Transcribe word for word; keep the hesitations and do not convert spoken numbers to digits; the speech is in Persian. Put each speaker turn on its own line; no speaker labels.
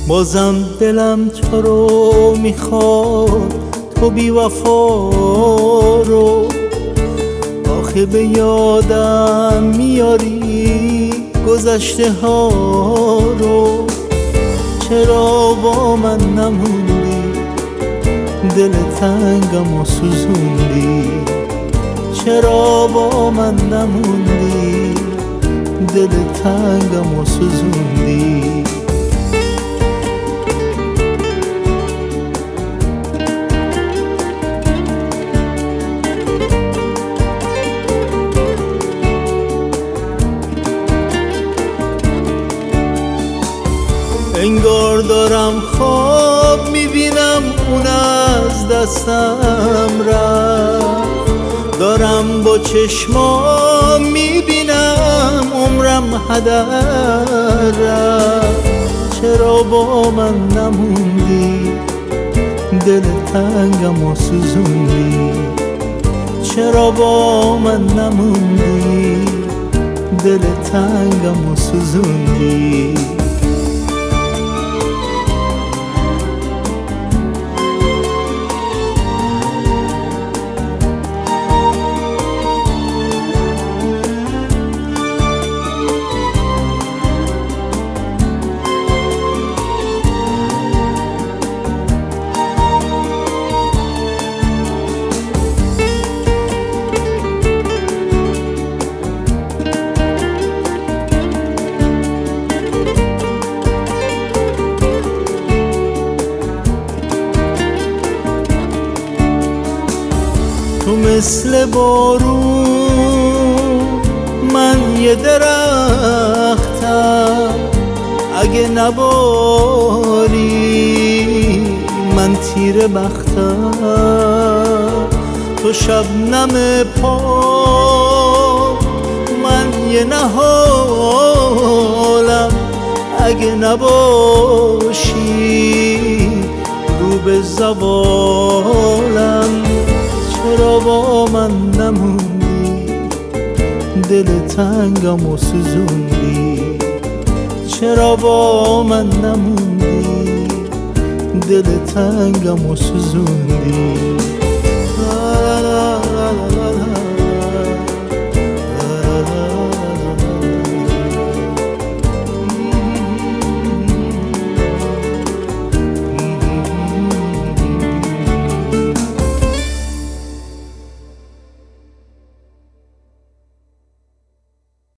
بازم دلم تو رو میخواد، تو بی وفا رو. آخه به یادم میاری گذشته ها رو. چرا با من نموندی، دل تنگم و سوزوندی. چرا با من نموندی، دل تنگم و سوزوندی. انگار دارم خواب میبینم اون از دستم رفت. دارم با چشمام میبینم عمرم هدر رفت. چرا با من نموندی، دل تنگم و سوزوندی. چرا با من نموندی، دل تنگم و سوزوندی. تو مثل بارون، من یه درختم. اگه نباری من تیر بختم. تو شبنم پا، من یه نهالم. اگه نباشی رو به زوالم. چرا با من نموندی، دل تنگم و سوزوندی. چرا با من نموندی، دل تنگم و سوزوندی.